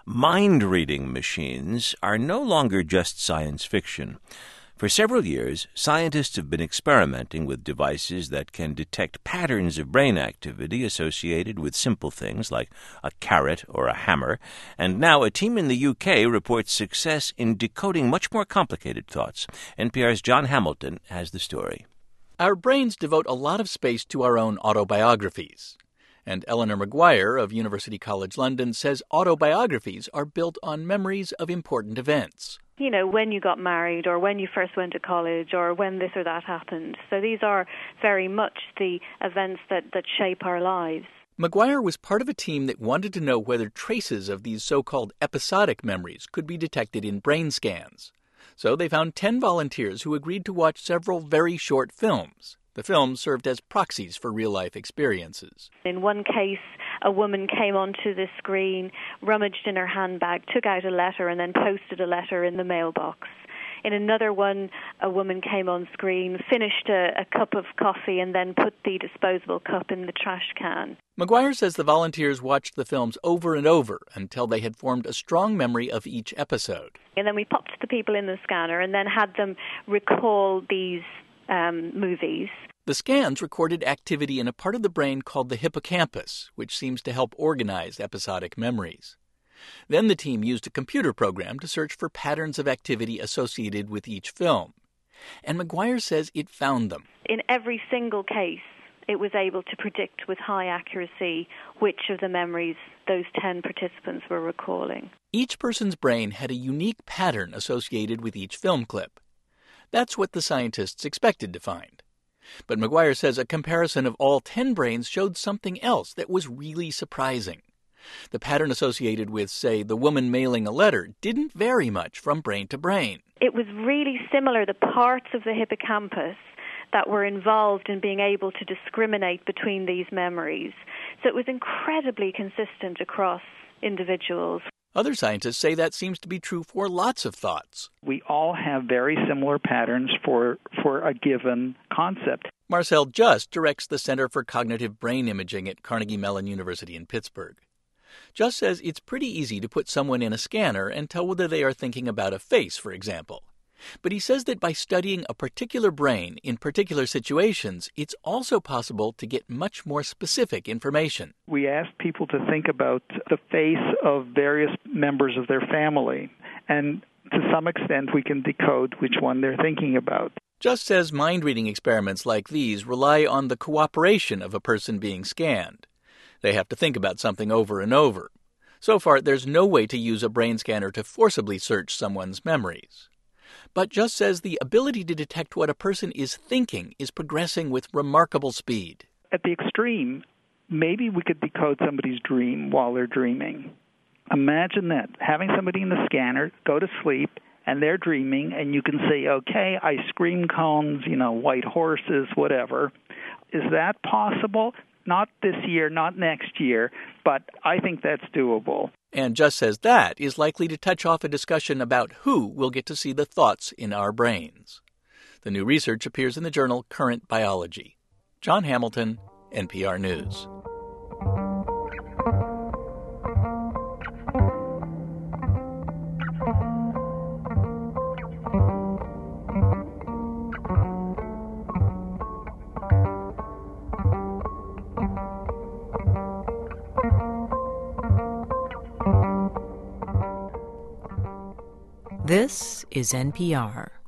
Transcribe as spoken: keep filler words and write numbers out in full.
Mind-reading machines are no longer just science fiction. For several years, scientists have been experimenting with devices that can detect patterns of brain activity associated with simple things like a carrot or a hammer, and now a team in the U K reports success in decoding much more complicated thoughts. N P R's Jon Hamilton has the story. Our brains devote a lot of space to our own autobiographies. And Eleanor Maguire of University College London says autobiographies are built on memories of important events. You know, when you got married or when you first went to college or when this or that happened. So these are very much the events that, that shape our lives. Maguire was part of a team that wanted to know whether traces of these so-called episodic memories could be detected in brain scans. So they found ten volunteers who agreed to watch several very short films. The films served as proxies for real-life experiences. In one case, a woman came onto the screen, rummaged in her handbag, took out a letter, and then posted a letter in the mailbox. In another one, a woman came on screen, finished a, a cup of coffee, and then put the disposable cup in the trash can. Maguire says the volunteers watched the films over and over until they had formed a strong memory of each episode. And then we popped the people in the scanner and then had them recall these um, movies. The scans recorded activity in a part of the brain called the hippocampus, which seems to help organize episodic memories. Then the team used a computer program to search for patterns of activity associated with each film. And Maguire says it found them. In every single case, it was able to predict with high accuracy which of the memories those ten participants were recalling. Each person's brain had a unique pattern associated with each film clip. That's what the scientists expected to find. But Maguire says a comparison of all ten brains showed something else that was really surprising. The pattern associated with, say, the woman mailing a letter didn't vary much from brain to brain. It was really similar. The parts of the hippocampus that were involved in being able to discriminate between these memories. So it was incredibly consistent across individuals. Other scientists say that seems to be true for lots of thoughts. We all have very similar patterns for, for a given concept. Marcel Just directs the Center for Cognitive Brain Imaging at Carnegie Mellon University in Pittsburgh. Just says it's pretty easy to put someone in a scanner and tell whether they are thinking about a face, for example. But he says that by studying a particular brain in particular situations, it's also possible to get much more specific information. We asked people to think about the face of various members of their family, and to some extent we can decode which one they're thinking about. Just says mind-reading experiments like these rely on the cooperation of a person being scanned. They have to think about something over and over. So far, there's no way to use a brain scanner to forcibly search someone's memories. But Just says the ability to detect what a person is thinking is progressing with remarkable speed. At the extreme, maybe we could decode somebody's dream while they're dreaming. Imagine that, having somebody in the scanner go to sleep, and they're dreaming, and you can say, okay, ice cream cones, you know, white horses, whatever. Is that possible? Not this year, not next year, but I think that's doable. And Just says that is likely to touch off a discussion about who will get to see the thoughts in our brains. The new research appears in the journal Current Biology. Jon Hamilton, N P R News. This is N P R.